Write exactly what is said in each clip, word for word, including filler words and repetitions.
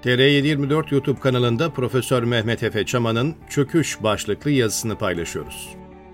T R yedi yirmi dört YouTube kanalında Profesör Mehmet Efe Çaman'ın Çöküş başlıklı yazısını paylaşıyoruz.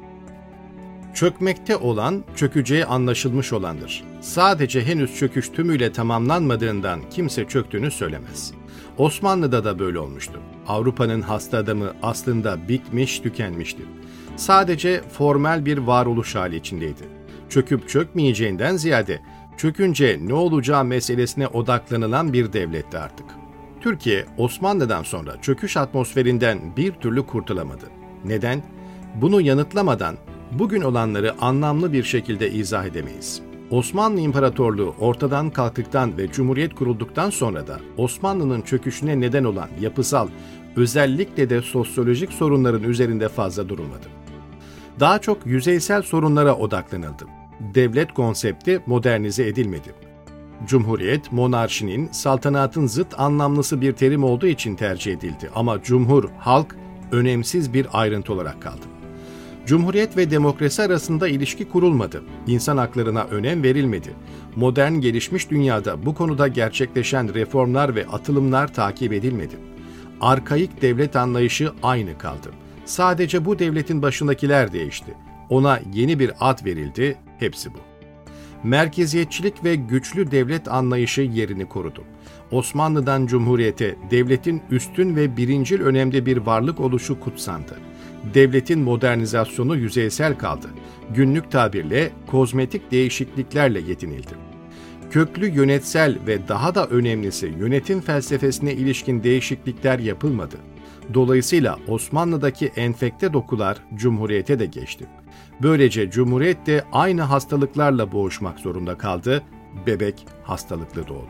Çökmekte olan, çökeceği anlaşılmış olandır. Sadece henüz çöküş tümüyle tamamlanmadığından kimse çöktüğünü söylemez. Osmanlı'da da böyle olmuştu. Avrupa'nın hasta adamı aslında bitmiş, tükenmişti. Sadece formel bir varoluş hali içindeydi. Çöküp çökmeyeceğinden ziyade, çökünce ne olacağı meselesine odaklanılan bir devletti artık. Türkiye, Osmanlı'dan sonra çöküş atmosferinden bir türlü kurtulamadı. Neden? Bunu yanıtlamadan bugün olanları anlamlı bir şekilde izah edemeyiz. Osmanlı İmparatorluğu ortadan kalktıktan ve Cumhuriyet kurulduktan sonra da Osmanlı'nın çöküşüne neden olan yapısal, özellikle de sosyolojik sorunların üzerinde fazla durulmadı. Daha çok yüzeysel sorunlara odaklanıldı. Devlet konsepti modernize edilmedi. Cumhuriyet, monarşinin, saltanatın zıt anlamlısı bir terim olduğu için tercih edildi ama cumhur, halk önemsiz bir ayrıntı olarak kaldı. Cumhuriyet ve demokrasi arasında ilişki kurulmadı. İnsan haklarına önem verilmedi. Modern gelişmiş dünyada bu konuda gerçekleşen reformlar ve atılımlar takip edilmedi. Arkaik devlet anlayışı aynı kaldı. Sadece bu devletin başındakiler değişti. Ona yeni bir ad verildi, hepsi bu. Merkeziyetçilik ve güçlü devlet anlayışı yerini korudu. Osmanlı'dan Cumhuriyete devletin üstün ve birincil önemde bir varlık oluşu kutsandı. Devletin modernizasyonu yüzeysel kaldı. Günlük tabirle kozmetik değişikliklerle yetinildi. Köklü yönetsel ve daha da önemlisi yönetim felsefesine ilişkin değişiklikler yapılmadı. Dolayısıyla Osmanlı'daki enfekte dokular Cumhuriyete de geçti. Böylece Cumhuriyet de aynı hastalıklarla boğuşmak zorunda kaldı, bebek hastalıklı doğdu.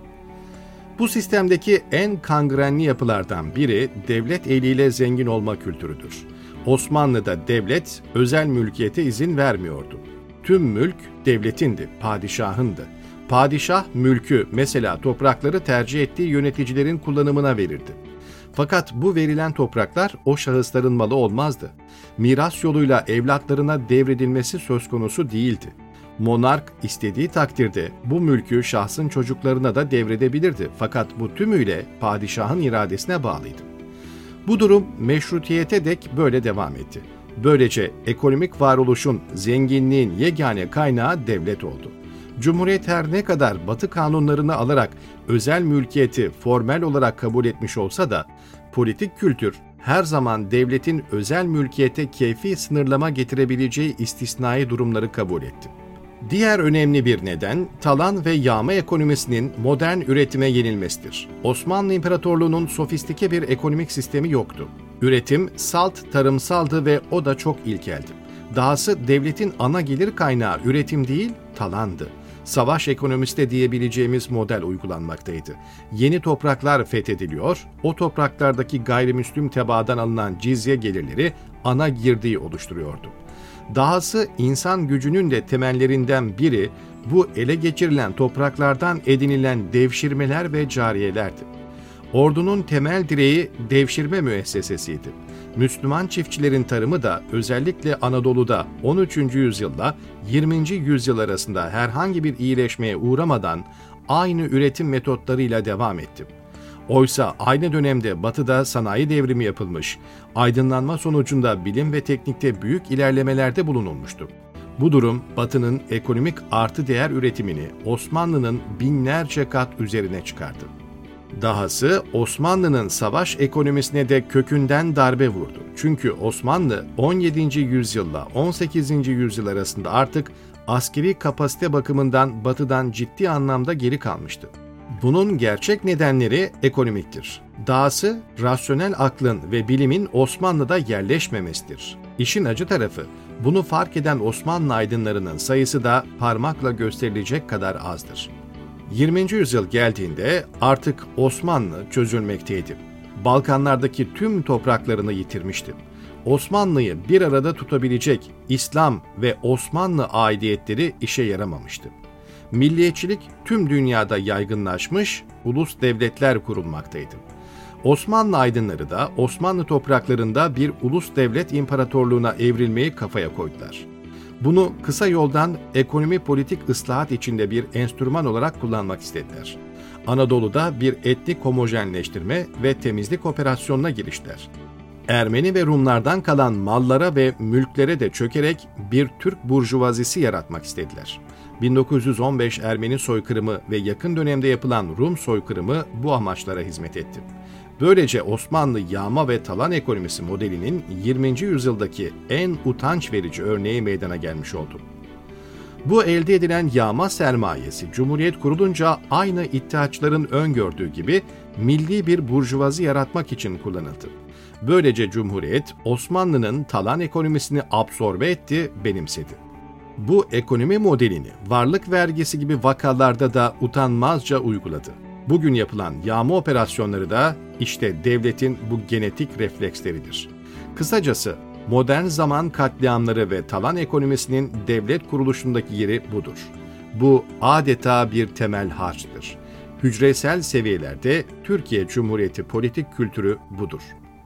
Bu sistemdeki en kangrenli yapılardan biri devlet eliyle zengin olma kültürüdür. Osmanlı'da devlet özel mülkiyete izin vermiyordu. Tüm mülk devletindi, padişahındı. Padişah mülkü, mesela toprakları tercih ettiği yöneticilerin kullanımına verirdi. Fakat bu verilen topraklar o şahısların malı olmazdı. Miras yoluyla evlatlarına devredilmesi söz konusu değildi. Monark istediği takdirde bu mülkü şahsın çocuklarına da devredebilirdi. Fakat bu tümüyle padişahın iradesine bağlıydı. Bu durum meşrutiyete dek böyle devam etti. Böylece ekonomik varoluşun, zenginliğin yegane kaynağı devlet oldu. Cumhuriyet her ne kadar Batı kanunlarını alarak özel mülkiyeti formel olarak kabul etmiş olsa da, politik kültür her zaman devletin özel mülkiyete keyfi sınırlama getirebileceği istisnai durumları kabul etti. Diğer önemli bir neden, talan ve yağma ekonomisinin modern üretime yenilmesidir. Osmanlı İmparatorluğu'nun sofistike bir ekonomik sistemi yoktu. Üretim salt tarımsaldı ve o da çok ilkeldi. Dahası devletin ana gelir kaynağı üretim değil, talandı. Savaş ekonomisi de diyebileceğimiz model uygulanmaktaydı. Yeni topraklar fethediliyor, o topraklardaki gayrimüslim tebaadan alınan cizye gelirleri ana girdiği oluşturuyordu. Dahası insan gücünün de temellerinden biri bu ele geçirilen topraklardan edinilen devşirmeler ve cariyelerdi. Ordunun temel direği devşirme müessesesiydi. Müslüman çiftçilerin tarımı da özellikle Anadolu'da on üçüncü yüzyılla yirminci yüzyıl arasında herhangi bir iyileşmeye uğramadan aynı üretim metotlarıyla devam etti. Oysa aynı dönemde Batı'da sanayi devrimi yapılmış, aydınlanma sonucunda bilim ve teknikte büyük ilerlemelerde bulunulmuştu. Bu durum Batı'nın ekonomik artı değer üretimini Osmanlı'nın binlerce kat üzerine çıkardı. Dahası Osmanlı'nın savaş ekonomisine de kökünden darbe vurdu. Çünkü Osmanlı on yedinci yüzyılla on sekizinci yüzyıl arasında artık askeri kapasite bakımından Batı'dan ciddi anlamda geri kalmıştı. Bunun gerçek nedenleri ekonomiktir. Dahası rasyonel aklın ve bilimin Osmanlı'da yerleşmemesidir. İşin acı tarafı, bunu fark eden Osmanlı aydınlarının sayısı da parmakla gösterilecek kadar azdır. yirminci yüzyıl geldiğinde artık Osmanlı çözülmekteydi. Balkanlardaki tüm topraklarını yitirmişti. Osmanlı'yı bir arada tutabilecek İslam ve Osmanlı aidiyetleri işe yaramamıştı. Milliyetçilik tüm dünyada yaygınlaşmış, ulus devletler kurulmaktaydı. Osmanlı aydınları da Osmanlı topraklarında bir ulus devlet imparatorluğuna evrilmeyi kafaya koydular. Bunu kısa yoldan ekonomi politik ıslahat içinde bir enstrüman olarak kullanmak istediler. Anadolu'da bir etnik homojenleştirme ve temizlik operasyonuna giriştiler. Ermeni ve Rumlardan kalan mallara ve mülklere de çökerek bir Türk burjuvazisi yaratmak istediler. bin dokuz yüz on beş Ermeni soykırımı ve yakın dönemde yapılan Rum soykırımı bu amaçlara hizmet etti. Böylece Osmanlı yağma ve talan ekonomisi modelinin yirminci yüzyıldaki en utanç verici örneği meydana gelmiş oldu. Bu elde edilen yağma sermayesi Cumhuriyet kurulunca aynı iddiaçların öngördüğü gibi milli bir burjuvazi yaratmak için kullanıldı. Böylece Cumhuriyet Osmanlı'nın talan ekonomisini absorbe etti, benimsedi. Bu ekonomi modelini varlık vergisi gibi vakalarda da utanmazca uyguladı. Bugün yapılan yağma operasyonları da işte devletin bu genetik refleksleridir. Kısacası modern zaman katliamları ve talan ekonomisinin devlet kuruluşundaki yeri budur. Bu adeta bir temel harçtır. Hücresel seviyelerde Türkiye Cumhuriyeti politik kültürü budur.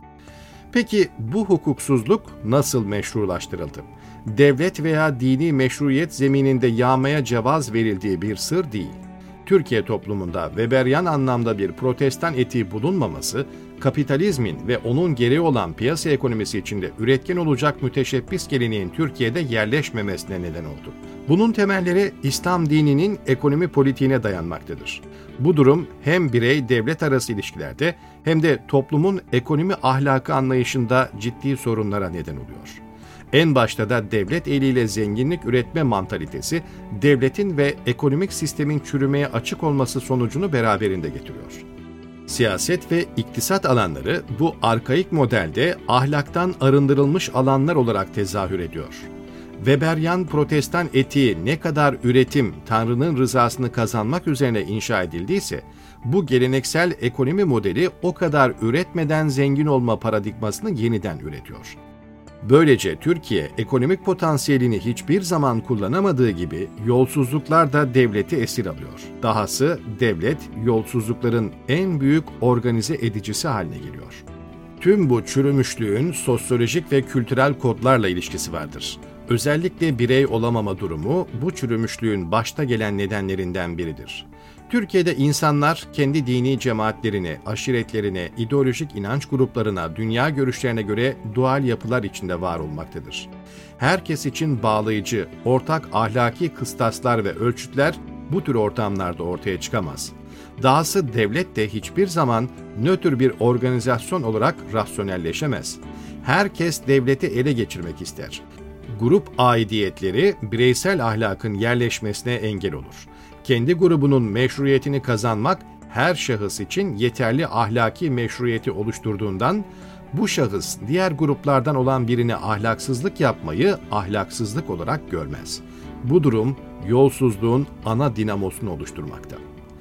Peki bu hukuksuzluk nasıl meşrulaştırıldı? Devlet veya dini meşruiyet zemininde yağmaya cevaz verildiği bir sır değil. Türkiye toplumunda Weberyan anlamda bir protestan etiği bulunmaması, kapitalizmin ve onun gereği olan piyasa ekonomisi içinde üretken olacak müteşebbis geleneğin Türkiye'de yerleşmemesine neden oldu. Bunun temelleri İslam dininin ekonomi politiğine dayanmaktadır. Bu durum hem birey-devlet arası ilişkilerde hem de toplumun ekonomi ahlakı anlayışında ciddi sorunlara neden oluyor. En başta da devlet eliyle zenginlik üretme mantalitesi, devletin ve ekonomik sistemin çürümeye açık olması sonucunu beraberinde getiriyor. Siyaset ve iktisat alanları bu arkaik modelde ahlaktan arındırılmış alanlar olarak tezahür ediyor. Weberyan protestan etiği ne kadar üretim, Tanrı'nın rızasını kazanmak üzerine inşa edildiyse, bu geleneksel ekonomi modeli o kadar üretmeden zengin olma paradigmasını yeniden üretiyor. Böylece Türkiye ekonomik potansiyelini hiçbir zaman kullanamadığı gibi yolsuzluklar da devleti esir alıyor. Dahası devlet yolsuzlukların en büyük organize edicisi haline geliyor. Tüm bu çürümüşlüğün sosyolojik ve kültürel kodlarla ilişkisi vardır. Özellikle birey olamama durumu bu çürümüşlüğün başta gelen nedenlerinden biridir. Türkiye'de insanlar kendi dini cemaatlerine, aşiretlerine, ideolojik inanç gruplarına, dünya görüşlerine göre dual yapılar içinde var olmaktadır. Herkes için bağlayıcı, ortak ahlaki kıstaslar ve ölçütler bu tür ortamlarda ortaya çıkamaz. Dahası devlet de hiçbir zaman nötr bir organizasyon olarak rasyonelleşemez. Herkes devleti ele geçirmek ister. Grup aidiyetleri bireysel ahlakın yerleşmesine engel olur. Kendi grubunun meşruiyetini kazanmak her şahıs için yeterli ahlaki meşruiyeti oluşturduğundan bu şahıs diğer gruplardan olan birine ahlaksızlık yapmayı ahlaksızlık olarak görmez. Bu durum yolsuzluğun ana dinamosunu oluşturmakta.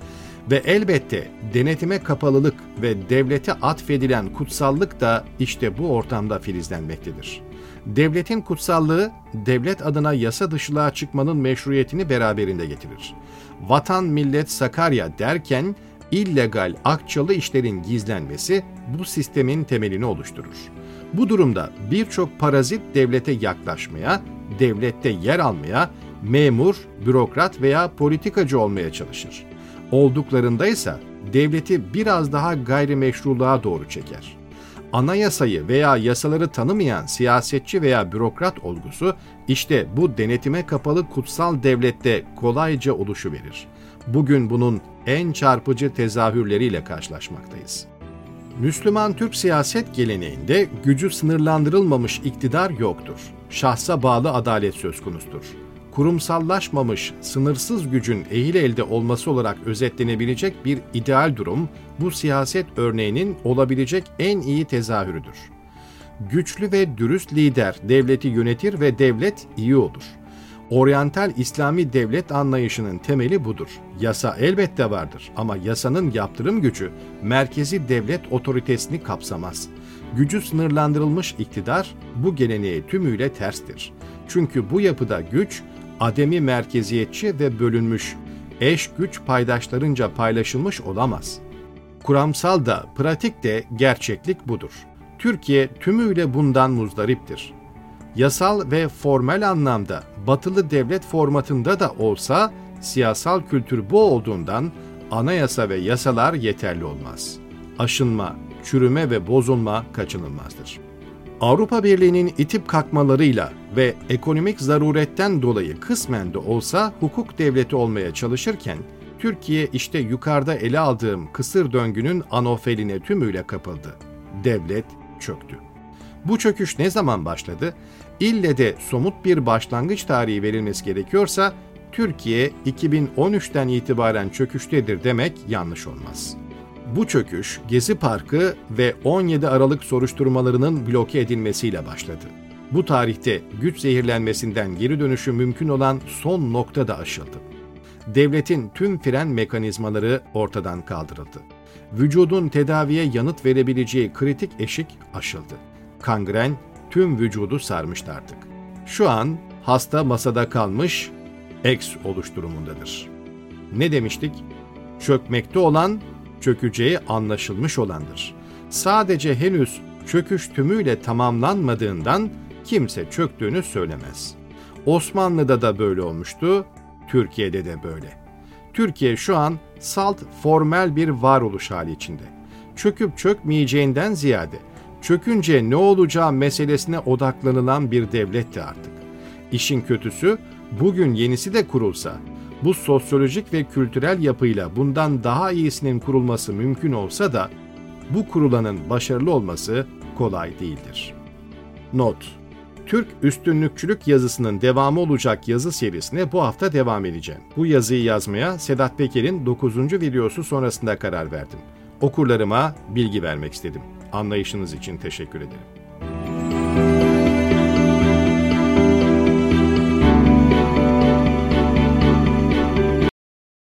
Ve elbette denetime kapalılık ve devlete atfedilen kutsallık da işte bu ortamda filizlenmektedir. Devletin kutsallığı, devlet adına yasa dışılığa çıkmanın meşruiyetini beraberinde getirir. Vatan millet Sakarya derken, illegal akçalı işlerin gizlenmesi bu sistemin temelini oluşturur. Bu durumda birçok parazit devlete yaklaşmaya, devlette yer almaya, memur, bürokrat veya politikacı olmaya çalışır. Olduklarında ise devleti biraz daha gayrimeşruluğa doğru çeker. Anayasayı veya yasaları tanımayan siyasetçi veya bürokrat olgusu işte bu denetime kapalı kutsal devlette kolayca oluşuverir. Bugün bunun en çarpıcı tezahürleriyle karşılaşmaktayız. Müslüman Türk siyaset geleneğinde gücü sınırlandırılmamış iktidar yoktur. Şahsa bağlı adalet söz konusudur. Kurumsallaşmamış, sınırsız gücün ehil elde olması olarak özetlenebilecek bir ideal durum, bu siyaset örneğinin olabilecek en iyi tezahürüdür. Güçlü ve dürüst lider devleti yönetir ve devlet iyi olur. Oryantal İslami devlet anlayışının temeli budur. Yasa elbette vardır ama yasanın yaptırım gücü merkezi devlet otoritesini kapsamaz. Gücü sınırlandırılmış iktidar bu geleneğe tümüyle terstir. Çünkü bu yapıda güç, ademi merkeziyetçi ve bölünmüş, eş güç paydaşlarınca paylaşılmış olamaz. Kuramsal da, pratik de gerçeklik budur. Türkiye tümüyle bundan muzdariptir. Yasal ve formel anlamda batılı devlet formatında da olsa siyasal kültür bu olduğundan anayasa ve yasalar yeterli olmaz. Aşınma, çürüme ve bozulma kaçınılmazdır. Avrupa Birliği'nin itip kalkmalarıyla ve ekonomik zaruretten dolayı kısmen de olsa hukuk devleti olmaya çalışırken, Türkiye işte yukarıda ele aldığım kısır döngünün anofeline tümüyle kapıldı. Devlet çöktü. Bu çöküş ne zaman başladı? İlle de somut bir başlangıç tarihi verilmesi gerekiyorsa, Türkiye iki bin on üçten itibaren çöküştedir demek yanlış olmaz. Bu çöküş, Gezi Parkı ve on yedi Aralık soruşturmalarının bloke edilmesiyle başladı. Bu tarihte güç zehirlenmesinden geri dönüşü mümkün olan son nokta da aşıldı. Devletin tüm fren mekanizmaları ortadan kaldırıldı. Vücudun tedaviye yanıt verebileceği kritik eşik aşıldı. Kangren tüm vücudu sarmıştı artık. Şu an hasta masada kalmış, eks oluş durumundadır. Ne demiştik? Çökmekte olan, çökeceği anlaşılmış olandır. Sadece henüz çöküş tümüyle tamamlanmadığından kimse çöktüğünü söylemez. Osmanlı'da da böyle olmuştu, Türkiye'de de böyle. Türkiye şu an salt formel bir varoluş hali içinde. Çöküp çökmeyeceğinden ziyade, çökünce ne olacağı meselesine odaklanılan bir devletti artık. İşin kötüsü, bugün yenisi de kurulsa, bu sosyolojik ve kültürel yapıyla bundan daha iyisinin kurulması mümkün olsa da, bu kurulanın başarılı olması kolay değildir. Not: Türk üstünlükçülük yazısının devamı olacak yazı serisine bu hafta devam edeceğim. Bu yazıyı yazmaya Sedat Peker'in dokuzuncu videosu sonrasında karar verdim. Okurlarıma bilgi vermek istedim. Anlayışınız için teşekkür ederim.